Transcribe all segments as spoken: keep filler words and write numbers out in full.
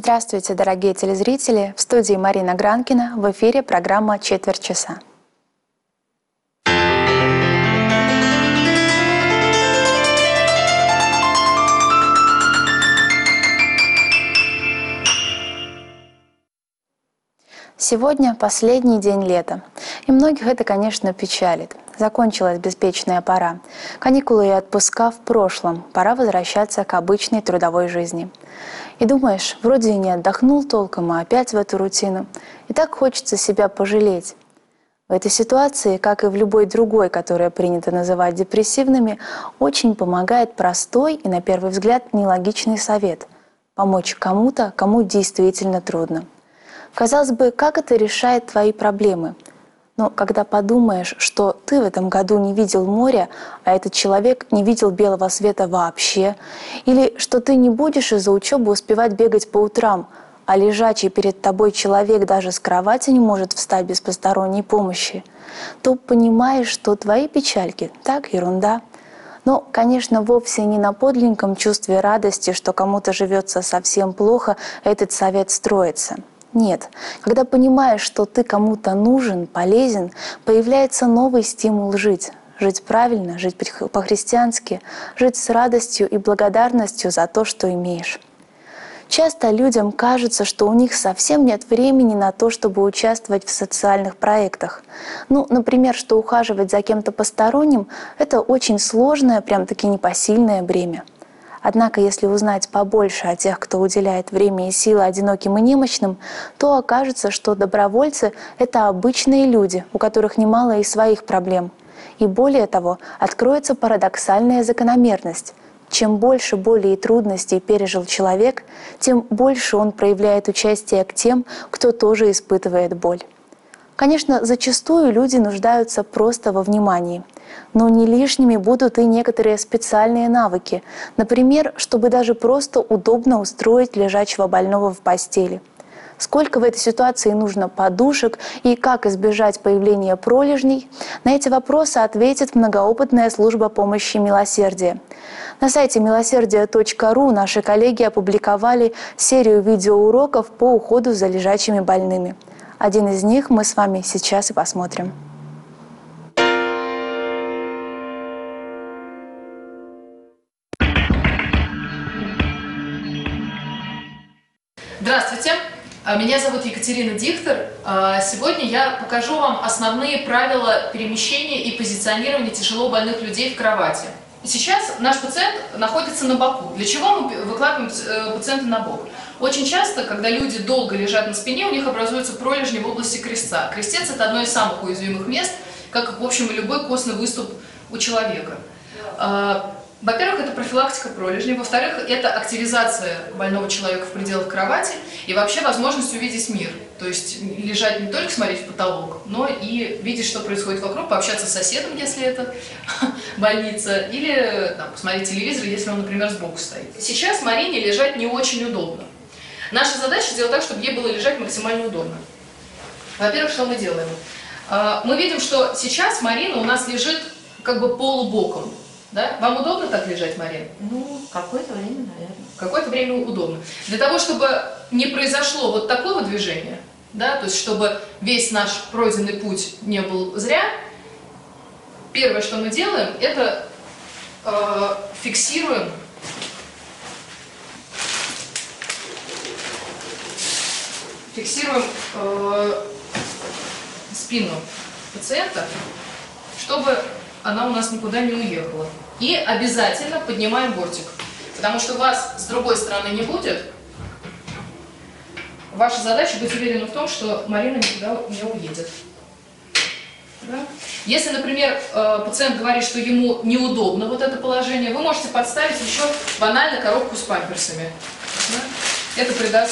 Здравствуйте, дорогие телезрители! В студии Марина Гранкина, в эфире программа «Четверть часа». Сегодня последний день лета, и многих это, конечно, печалит. Закончилась беспечная пора. Каникулы и отпуска в прошлом, пора возвращаться к обычной трудовой жизни. И думаешь, вроде и не отдохнул толком, а опять в эту рутину. И так хочется себя пожалеть. В этой ситуации, как и в любой другой, которая принято называть депрессивными, очень помогает простой и, на первый взгляд, нелогичный совет – помочь кому-то, кому действительно трудно. Казалось бы, как это решает твои проблемы? Но когда подумаешь, что ты в этом году не видел моря, а этот человек не видел белого света вообще, или что ты не будешь из-за учебы успевать бегать по утрам, а лежачий перед тобой человек даже с кровати не может встать без посторонней помощи, то понимаешь, что твои печальки – так, ерунда. Но, конечно, вовсе не на подлинном чувстве радости, что кому-то живется совсем плохо, этот совет строится. Нет, когда понимаешь, что ты кому-то нужен, полезен, появляется новый стимул жить. Жить правильно, жить по-христиански, жить с радостью и благодарностью за то, что имеешь. Часто людям кажется, что у них совсем нет времени на то, чтобы участвовать в социальных проектах. Ну, например, что ухаживать за кем-то посторонним – это очень сложное, прям-таки непосильное бремя. Однако, если узнать побольше о тех, кто уделяет время и силы одиноким и немощным, то окажется, что добровольцы – это обычные люди, у которых немало и своих проблем. И более того, откроется парадоксальная закономерность. Чем больше боли и трудностей пережил человек, тем больше он проявляет участие к тем, кто тоже испытывает боль. Конечно, зачастую люди нуждаются просто во внимании. Но не лишними будут и некоторые специальные навыки. Например, чтобы даже просто удобно устроить лежачего больного в постели. Сколько в этой ситуации нужно подушек и как избежать появления пролежней? На эти вопросы ответит многоопытная служба помощи «Милосердие». На сайте милосердие точка ру наши коллеги опубликовали серию видеоуроков по уходу за лежачими больными. Один из них мы с вами сейчас и посмотрим. Здравствуйте, меня зовут Екатерина Дихтер. Сегодня я покажу вам основные правила перемещения и позиционирования тяжело больных людей в кровати. Сейчас наш пациент находится на боку. Для чего мы выкладываем пациента на бок? Очень часто, когда люди долго лежат на спине, у них образуются пролежни в области крестца. Крестец – это одно из самых уязвимых мест, как, в общем, и любой костный выступ у человека. Во-первых, это профилактика пролежней. Во-вторых, это активизация больного человека в пределах кровати и вообще возможность увидеть мир. То есть лежать не только смотреть в потолок, но и видеть, что происходит вокруг, пообщаться с соседом, если это больница, или там, посмотреть телевизор, если он, например, сбоку стоит. Сейчас Марине лежать не очень удобно. Наша задача сделать так, чтобы ей было лежать максимально удобно. Во-первых, что мы делаем? Мы видим, что сейчас Марина у нас лежит как бы полубоком. Да? Вам удобно так лежать, Марина? Ну, какое-то время, наверное. Какое-то время удобно. Для того, чтобы не произошло вот такого движения, да, то есть чтобы весь наш пройденный путь не был зря, первое, что мы делаем, это э, фиксируем фиксируем э, спину пациента, чтобы она у нас никуда не уехала. И обязательно поднимаем бортик, потому что вас с другой стороны не будет. Ваша задача быть уверена в том, что Марина никуда не уедет. Да? Если, например, пациент говорит, что ему неудобно вот это положение, вы можете подставить еще банально коробку с памперсами. Да? Это придаст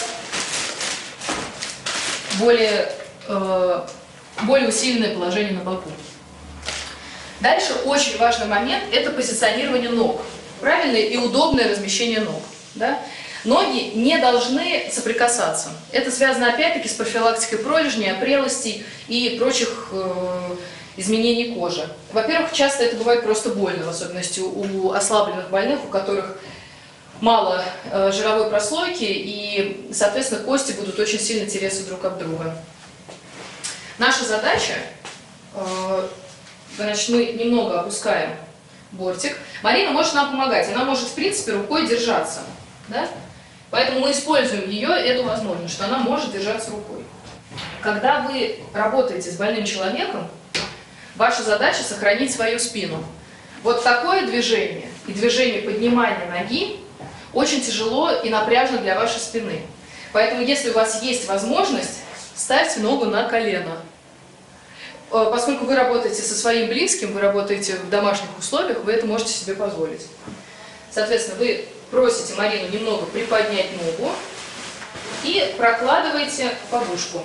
более, более усиленное положение на боку. Дальше очень важный момент – это позиционирование ног. Правильное и удобное размещение ног. Да? Ноги не должны соприкасаться. Это связано опять-таки с профилактикой пролежней, опрелостей и прочих э, изменений кожи. Во-первых, часто это бывает просто больно, в особенности у ослабленных больных, у которых мало э, жировой прослойки, и, соответственно, кости будут очень сильно тереться друг об друга. Наша задача, э, значит, мы немного опускаем бортик. Марина может нам помогать, она может, в принципе, рукой держаться, да? Поэтому мы используем ее, эту возможность, что она может держаться рукой. Когда вы работаете с больным человеком, ваша задача сохранить свою спину. Вот такое движение и движение поднимания ноги очень тяжело и напряжно для вашей спины. Поэтому, если у вас есть возможность, ставьте ногу на колено. Поскольку вы работаете со своим близким, вы работаете в домашних условиях, вы это можете себе позволить. Соответственно, вы просите Марину немного приподнять ногу и прокладываете подушку.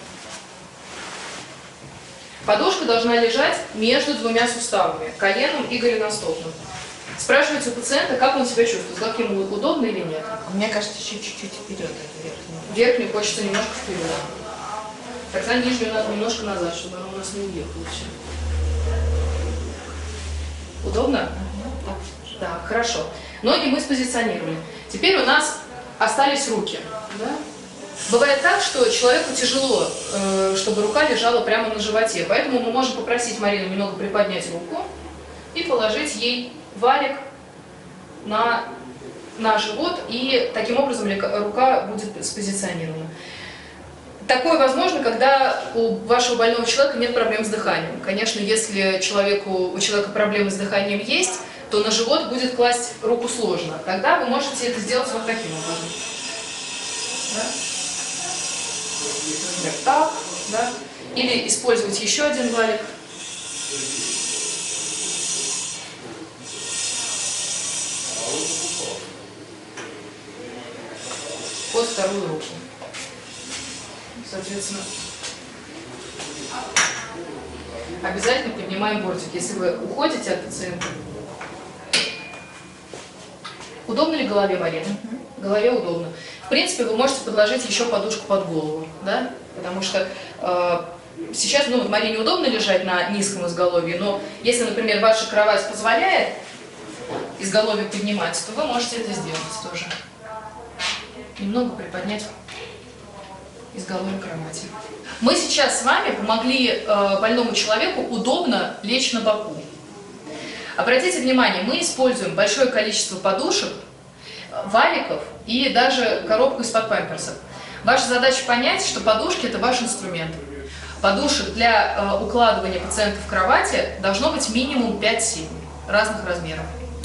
Подушка должна лежать между двумя суставами, коленом и голеностопным. Спрашивайте у пациента, как он себя чувствует, как ему удобно или нет. Мне кажется, еще чуть-чуть вперед эту верхнюю. Верхнюю хочется немножко вперед. Тогда нижнюю надо немножко назад, чтобы она у нас не уехала все. Удобно? Угу. Так, хорошо. Ноги мы спозиционировали. Теперь у нас остались руки. Да? Бывает так, что человеку тяжело, чтобы рука лежала прямо на животе. Поэтому мы можем попросить Марину немного приподнять руку и положить ей валик на, на живот. И таким образом рука будет спозиционирована. Такое возможно, когда у вашего больного человека нет проблем с дыханием. Конечно, если человеку, у человека проблемы с дыханием есть, то на живот будет класть руку сложно. Тогда вы можете это сделать вот таким образом. Да? Так, да? Или использовать еще один валик. Под вторую руку. Соответственно, обязательно поднимаем бортик, если вы уходите от пациента. Удобно ли голове, Марина? Mm-hmm. Голове удобно. В принципе, вы можете подложить еще подушку под голову, да? Потому что э, сейчас, ну, вот Марине удобно лежать на низком изголовье, но если, например, ваша кровать позволяет изголовье поднимать, то вы можете это сделать тоже. Немного приподнять изголовье кровати. Мы сейчас с вами помогли э, больному человеку удобно лечь на боку. Обратите внимание, мы используем большое количество подушек, валиков и даже коробку из-под памперсов. Ваша задача понять, что подушки – это ваш инструмент. Подушек для э, укладывания пациента в кровати должно быть минимум пять-семь разных размеров.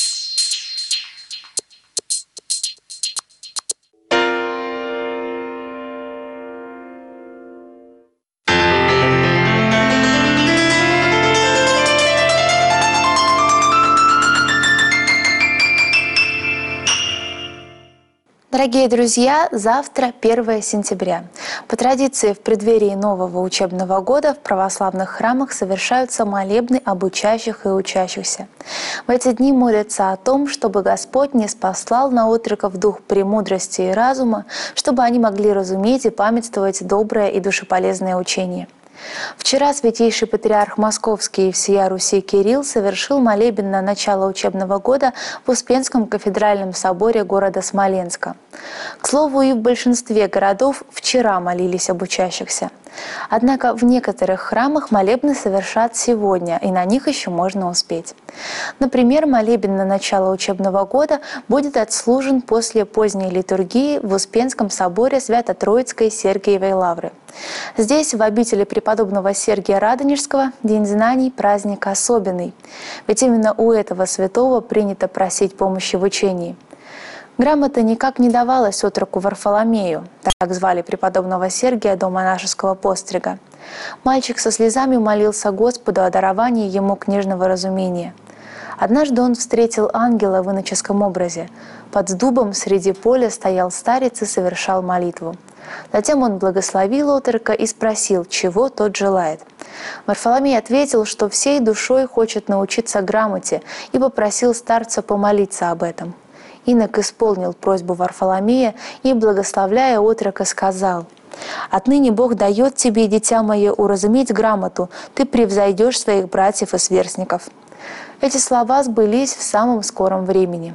Дорогие друзья, завтра первое сентября. По традиции, в преддверии нового учебного года в православных храмах совершаются молебны об учащих и учащихся. В эти дни молятся о том, чтобы Господь ниспослал на отроков дух премудрости и разума, чтобы они могли разуметь и памятствовать доброе и душеполезное учение. Вчера святейший патриарх Московский и всея Руси Кирилл совершил молебен на начало учебного года в Успенском кафедральном соборе города Смоленска. К слову, и в большинстве городов вчера молились об учащихся. Однако в некоторых храмах молебны совершат сегодня, и на них еще можно успеть. Например, молебен на начало учебного года будет отслужен после поздней литургии в Успенском соборе Свято-Троицкой Сергиевой Лавры. Здесь, в обители преподобного Сергия Радонежского, День знаний – праздник особенный. Ведь именно у этого святого принято просить помощи в учении. Грамота никак не давалась отроку Варфоломею, так звали преподобного Сергия до монашеского пострига. Мальчик со слезами молился Господу о даровании ему книжного разумения. Однажды он встретил ангела в иноческом образе. Под дубом среди поля стоял старец и совершал молитву. Затем он благословил отрока и спросил, чего тот желает. Варфоломей ответил, что всей душой хочет научиться грамоте, и попросил старца помолиться об этом. Инок исполнил просьбу Варфоломея и, благословляя отрока, сказал: «Отныне Бог дает тебе, дитя мое, уразуметь грамоту, ты превзойдешь своих братьев и сверстников». Эти слова сбылись в самом скором времени.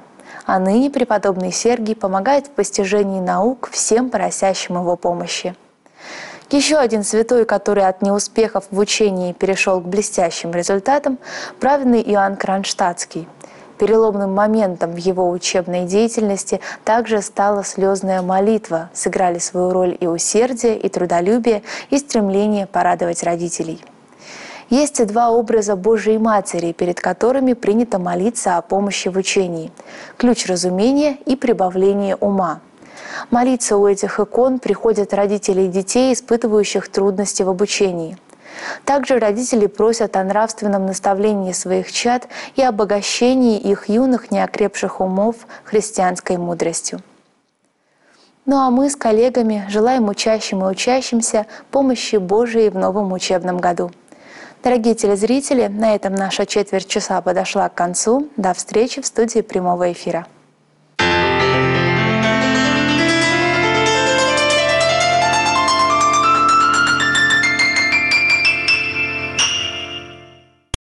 А ныне преподобный Сергий помогает в постижении наук всем просящим его помощи. Еще один святой, который от неуспехов в учении перешел к блестящим результатам, праведный Иоанн Кронштадтский. Переломным моментом в его учебной деятельности также стала слезная молитва. Сыграли свою роль и усердие, и трудолюбие, и стремление порадовать родителей. Есть и два образа Божией Матери, перед которыми принято молиться о помощи в учении – ключ разумения и прибавление ума. Молиться у этих икон приходят родители и детей, испытывающих трудности в обучении. Также родители просят о нравственном наставлении своих чад и обогащении их юных неокрепших умов христианской мудростью. Ну а мы с коллегами желаем учащим и учащимся помощи Божией в новом учебном году. Дорогие телезрители, на этом наша четверть часа подошла к концу. До встречи в студии прямого эфира.